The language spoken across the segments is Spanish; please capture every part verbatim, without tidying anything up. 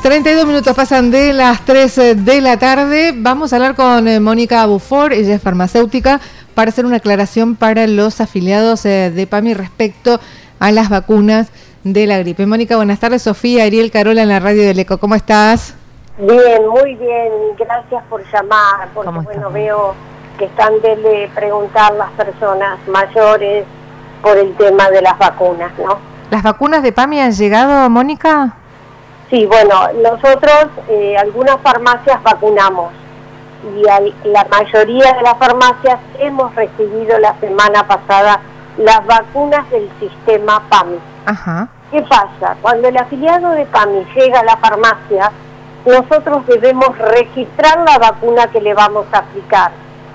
treinta y dos minutos pasan de las tres de la tarde. Vamos a hablar con eh, Mónica Bufor, ella es farmacéutica, para hacer una aclaración para los afiliados eh, de PAMI respecto a las vacunas de la gripe. Mónica, buenas tardes. Sofía, Ariel, Carola en la radio del Eco. ¿Cómo estás? Bien, muy bien. Gracias por llamar, porque bueno, veo que están de preguntar las personas mayores por el tema de las vacunas, ¿no? ¿Las vacunas de PAMI han llegado, Mónica? Sí, bueno, nosotros eh, algunas farmacias vacunamos y al, la mayoría de las farmacias hemos recibido la semana pasada las vacunas del sistema PAMI. Ajá. ¿Qué pasa? Cuando el afiliado de PAMI llega a la farmacia, nosotros debemos registrar la vacuna que le vamos a aplicar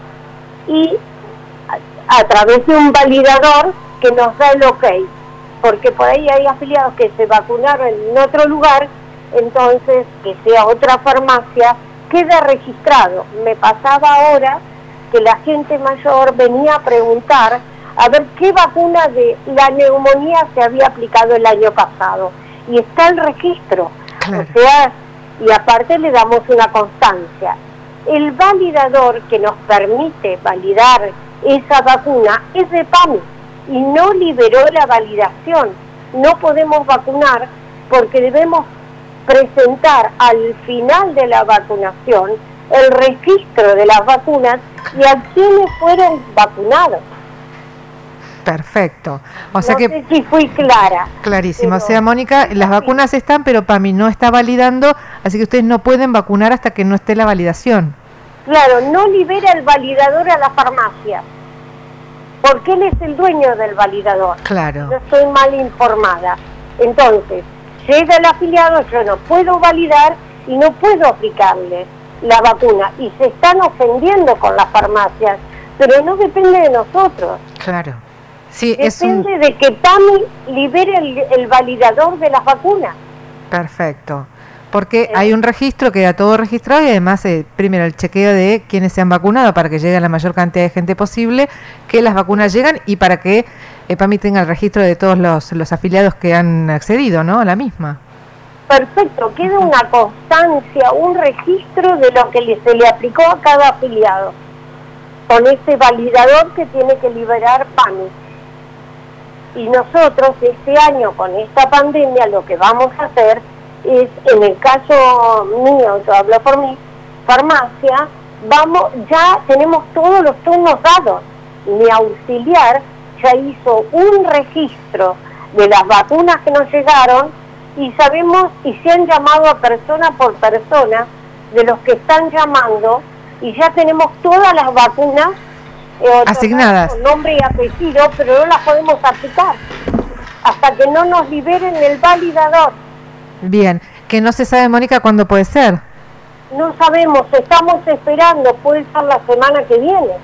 y a, a través de un validador que nos da el ok, porque por ahí hay afiliados que se vacunaron en otro lugar, entonces que sea otra farmacia, queda registrado. Me pasaba ahora que la gente mayor venía a preguntar a ver qué vacuna de la neumonía se había aplicado el año pasado, y está el registro, claro. O sea, y aparte le damos una constancia. El validador que nos permite validar esa vacuna es de PAMI y no liberó la validación. No podemos vacunar porque debemos presentar al final de la vacunación el registro de las vacunas y a quienes fueron vacunados. Perfecto. O sea no que sé si fui clara. Clarísimo. Pero, o sea, Mónica, las sí. vacunas están, pero PAMI no está validando, así que ustedes no pueden vacunar hasta que no esté la validación. Claro, no libera el validador a la farmacia, porque él es el dueño del validador. Claro. No estoy mal informada. Entonces, llega el afiliado, yo no puedo validar y no puedo aplicarle la vacuna. Y se están ofendiendo con las farmacias, pero no depende de nosotros. Claro. Sí, depende es un... de que PAMI libere el, el validador de las vacunas. Perfecto. Porque Eh. hay un registro, queda todo registrado y además, eh, primero, el chequeo de quienes se han vacunado para que llegue a la mayor cantidad de gente posible, que las vacunas llegan y para que eh, PAMI tenga el registro de todos los, los afiliados que han accedido, ¿no?, a la misma. Perfecto, queda una constancia, un registro de lo que le, se le aplicó a cada afiliado, con ese validador que tiene que liberar PAMI. Y nosotros este año con esta pandemia lo que vamos a hacer es, en el caso mío, yo hablo por mí, farmacia, vamos, ya tenemos todos los turnos dados. Mi auxiliar ya hizo un registro de las vacunas que nos llegaron y sabemos y se han llamado a persona por persona de los que están llamando y ya tenemos todas las vacunas Eh, asignadas, con nombre y apellido, pero no las podemos aplicar hasta que no nos liberen el validador. Bien, que no se sabe, Mónica, cuándo puede ser. No sabemos, estamos esperando, puede ser la semana que viene,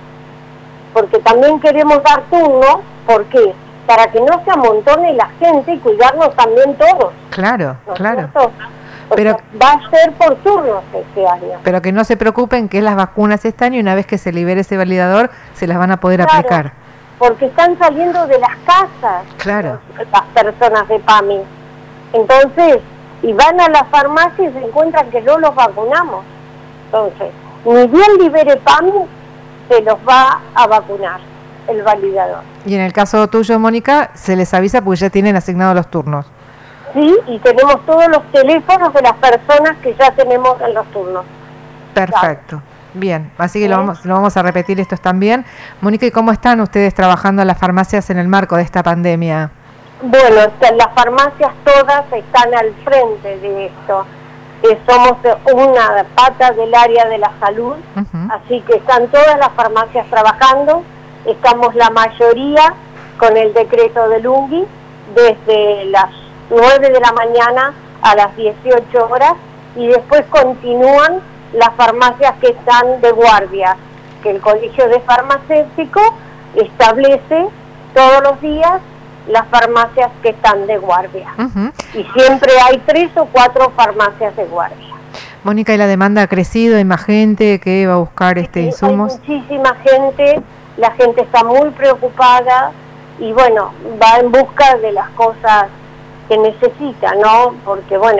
porque también queremos dar turno, ¿por qué? Para que no se amontone la gente y cuidarnos también todos. Claro, ¿no es claro. cierto? Pero va a ser por turnos este año. Pero que no se preocupen que las vacunas están y una vez que se libere ese validador se las van a poder claro, aplicar. Porque están saliendo de las casas, claro, los, las personas de PAMI. Entonces, y van a la farmacia y se encuentran que no los vacunamos. Entonces, ni bien libere PAMI, se los va a vacunar el validador. Y en el caso tuyo, Mónica, se les avisa porque ya tienen asignados los turnos. Sí, y tenemos todos los teléfonos de las personas que ya tenemos en los turnos. Perfecto. Claro. Bien, así que ¿Sí? lo vamos, lo vamos a repetir estos también. Mónica, ¿y cómo están ustedes trabajando en las farmacias en el marco de esta pandemia? Bueno, las farmacias todas están al frente de esto. Eh, somos una pata del área de la salud, uh-huh. Así que están todas las farmacias trabajando. Estamos la mayoría con el decreto del U N G I desde las nueve de la mañana a las dieciocho horas y después continúan las farmacias que están de guardia, que el Colegio de Farmacéutico establece todos los días las farmacias que están de guardia. Uh-huh. Y siempre hay tres o cuatro farmacias de guardia. Mónica, ¿y la demanda ha crecido? ¿Hay más gente que va a buscar este sí, insumos? Hay muchísima gente, la gente está muy preocupada y bueno, va en busca de las cosas que necesita, ¿no? Porque bueno,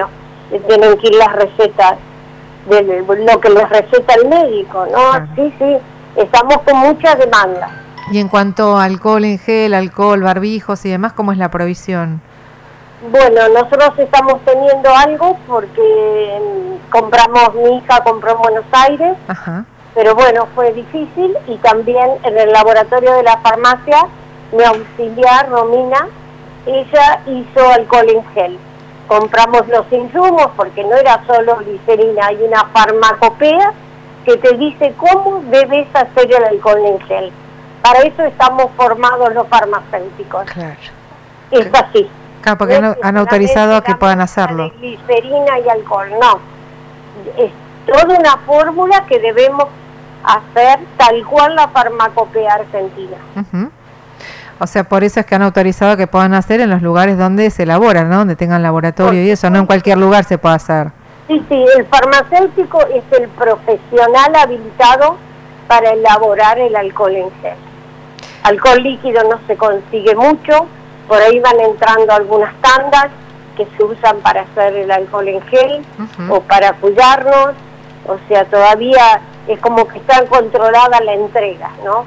tienen que ir las recetas de lo que les receta el médico, ¿no? Claro. Sí, sí, estamos con mucha demanda. Y en cuanto a alcohol en gel, alcohol, barbijos y demás, ¿cómo es la provisión? Bueno, nosotros estamos teniendo algo porque compramos, mi hija compró en Buenos Aires, Ajá. pero bueno, fue difícil, y también en el laboratorio de la farmacia, mi auxiliar, Romina, ella hizo alcohol en gel. Compramos los insumos porque no era solo glicerina, hay una farmacopea que te dice cómo debes hacer el alcohol en gel. Para eso estamos formados los farmacéuticos. Claro. Es así. Claro, porque no, han autorizado a que puedan hacerlo. Glicerina y alcohol, no. Es toda una fórmula que debemos hacer tal cual la farmacopea argentina. Uh-huh. O sea, por eso es que han autorizado que puedan hacer en los lugares donde se elaboran, ¿no? Donde tengan laboratorio y eso, no en cualquier lugar se puede hacer. Sí, sí, el farmacéutico es el profesional habilitado para elaborar el alcohol en gel. Alcohol líquido no se consigue mucho, por ahí van entrando algunas tandas que se usan para hacer el alcohol en gel uh-huh. o para cuidarnos, o sea, todavía es como que está controlada la entrega, ¿no?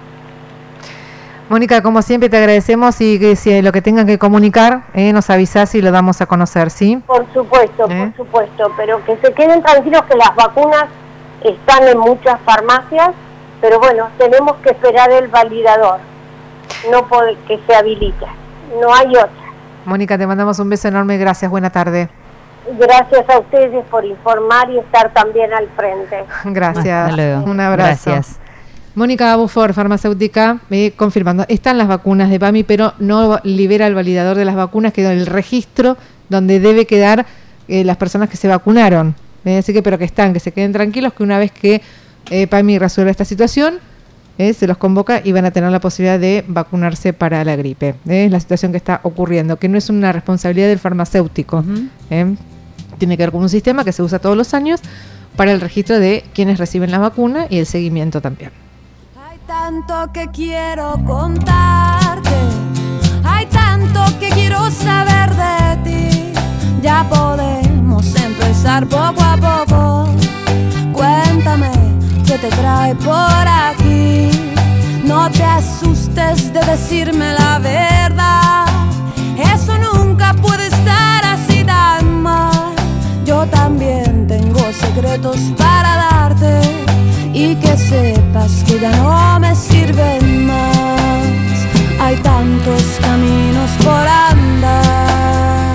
Mónica, como siempre te agradecemos, y que si lo que tengan que comunicar, eh, nos avisás y lo damos a conocer, ¿sí? Por supuesto, ¿Eh? por supuesto, pero que se queden tranquilos que las vacunas están en muchas farmacias, pero bueno, tenemos que esperar el validador, no puede que se habilite, no hay otra. Mónica, te mandamos un beso enorme, gracias, buena tarde. Gracias a ustedes por informar y estar también al frente. Gracias, hasta luego. Un abrazo. Gracias. Mónica Bufor, farmacéutica, eh, confirmando, están las vacunas de PAMI, pero no libera el validador de las vacunas, quedó el registro donde debe quedar eh, las personas que se vacunaron. Eh, así que, pero que están, que se queden tranquilos, que una vez que eh, PAMI resuelva esta situación, eh, se los convoca y van a tener la posibilidad de vacunarse para la gripe. Eh, es la situación que está ocurriendo, que no es una responsabilidad del farmacéutico. Uh-huh. eh, tiene que ver con un sistema que se usa todos los años para el registro de quienes reciben la vacuna y el seguimiento también. Tanto que quiero contarte, hay tanto que quiero saber de ti. Ya podemos empezar poco a poco. Cuéntame qué te trae por aquí. No te asustes de decirme la verdad. Eso nunca puede estar así tan mal. Yo también tengo secretos para darte. Y que sepas que ya no me sirven más. Hay tantos caminos por andar.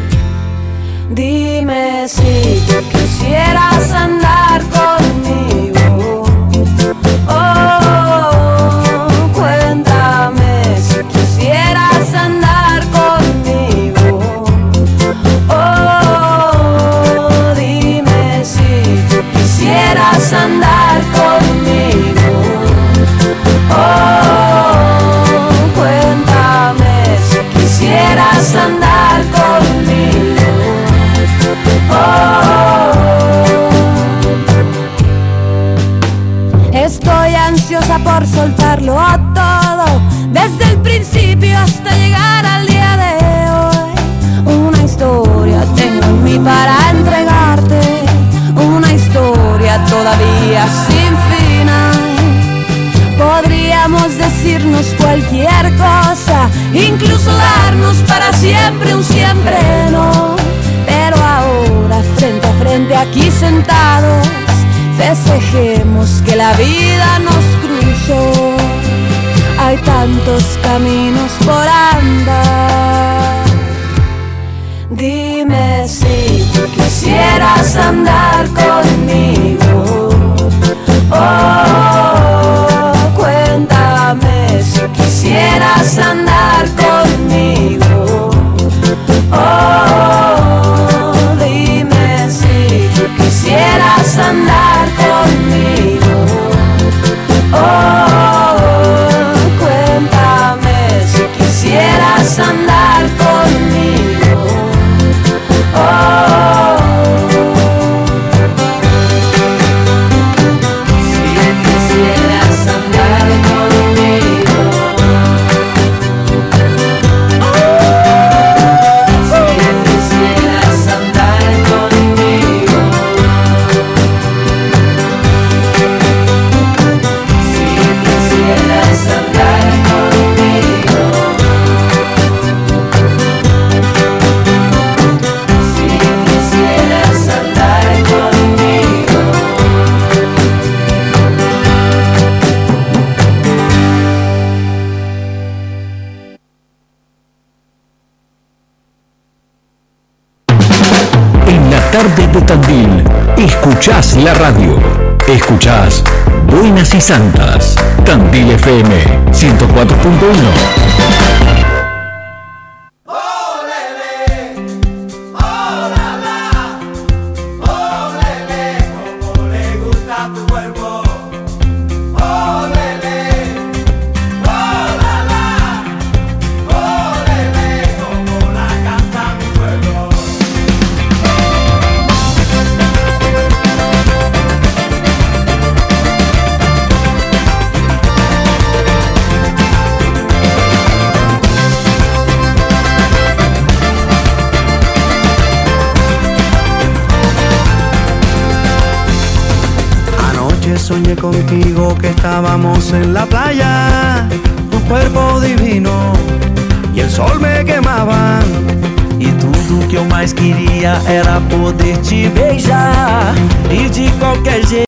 Dime si tú quisieras andar conmigo. Oh, cuéntame si quisieras andar conmigo. Oh, dime si tú quisieras andar conmigo. Oh, cuéntame si quisieras andar conmigo. Oh, estoy ansiosa por soltarlo todo, desde el principio hasta llegar al día de hoy. Una historia tengo en mí para entregarte, una historia todavía sin final. Podríamos decirnos cualquier cosa, incluso darnos para siempre un siempre no. Pero ahora frente a frente aquí sentados, festejemos que la vida nos cruzó. Hay tantos caminos por andar. Dime si tú quisieras andar conmigo. Oh, cuéntame si quisieras andar conmigo. Oh, dime si tú quisieras andar conmigo. Oh, cuéntame si quisieras andar conmigo. Oh, si tarde de Tandil. Escuchás la radio. Escuchás Buenas y Santas. Tandil F M ciento cuatro punto uno. Soñé contigo que estábamos en la playa, tu cuerpo divino e o sol me queimava. E tudo que eu mais queria era poder te beijar. E de qualquer jeito